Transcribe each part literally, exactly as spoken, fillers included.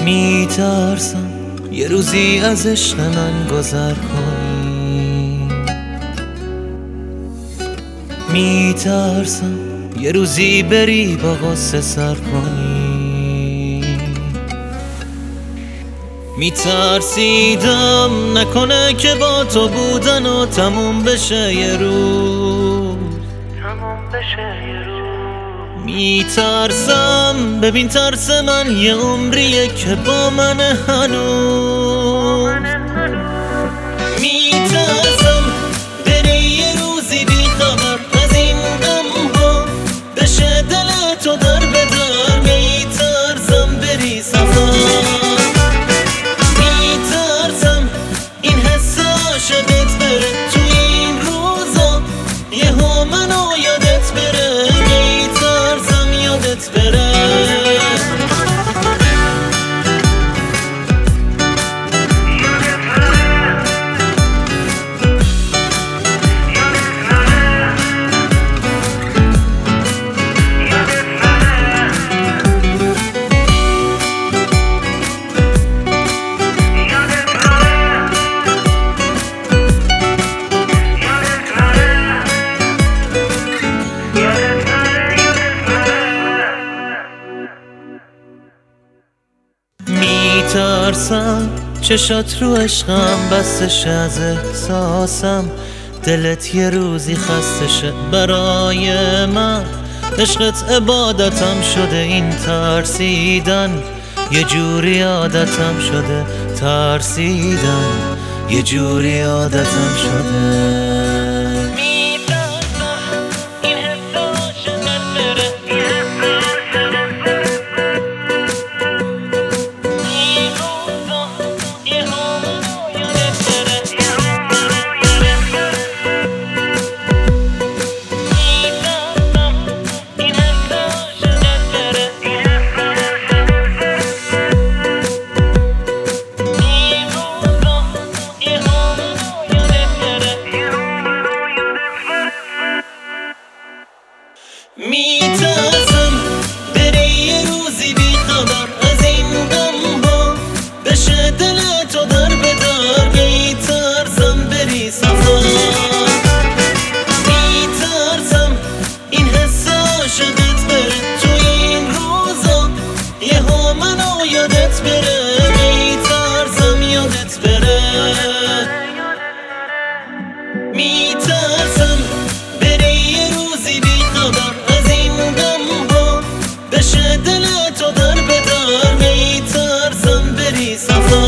میترسم یه روزی از عشق من گذر کنی، میترسم یه روزی بری با غصه سر کنی. میترسیدم نکنه که با تو بودن و تموم بشه یه روز، میترسم ببین ترس من یه عمریه که با من هنوز. میترسم بری یه روزی بی خبر از این غم ها بشه دل تو در بدر. میترسم بری سفر، میترسم این حس عاشقت بره تو این روزا یهو منو یادت بره. میترسم یادت بره. میترسم چشات رو عشقم بستش از احساسم، دلت یه روزی خستشه برای من. عشقت عبادتم شده، این ترسیدن یه جوری عادتم شده. ترسیدن یه جوری عادتم شده. میترسم بری یه روزی بی خبر از این غم ها بشه دل تو در بدر. میترسم بری سفر، میترسم این حس عاشقت بره تو این روزا یهو منو یادت بره. میترسم یادت بره. میترسم بری یه روزی بی خبر از این غم ها بشه دل تو در بدر. میترسم بری سفر،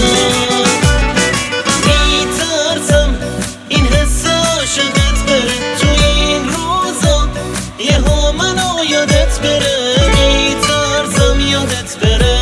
میترسم این حس عاشقت بره تو این روزا یهو منو یادت بره. میترسم یادت بره.